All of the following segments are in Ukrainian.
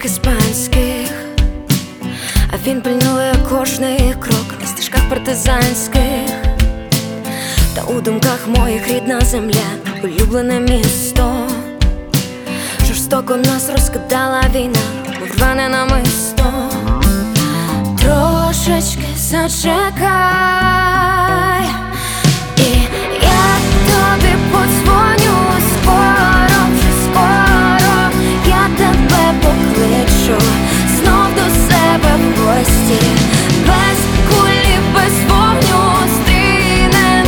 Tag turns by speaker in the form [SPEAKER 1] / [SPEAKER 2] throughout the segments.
[SPEAKER 1] доріг іспанських, а він пильнує кожний крок на стежках партизанських. Та у думках моїх рідна земля, улюблене місто. Жорстоко нас розкидала війна, мов рване намисто. Трошечки зачекай, і я тобі подзвоню скоро, вже скоро. Я тебе покличу знов до себе в гості. Без кулі, без вогню стріне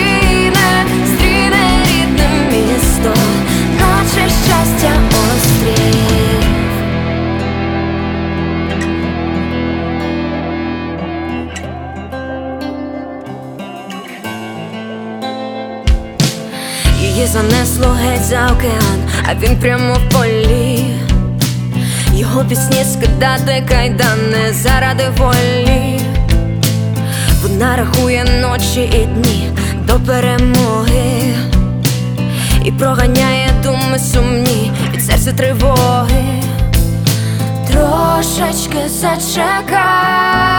[SPEAKER 1] рідне місто, наче щастя острів. Її занесло геть за океан, а він прямо в полі. Його пісні скидати кайдани заради волі. Вона рахує ночі і дні до перемоги і проганяє думи сумні від серця тривоги. Трошечки зачекай,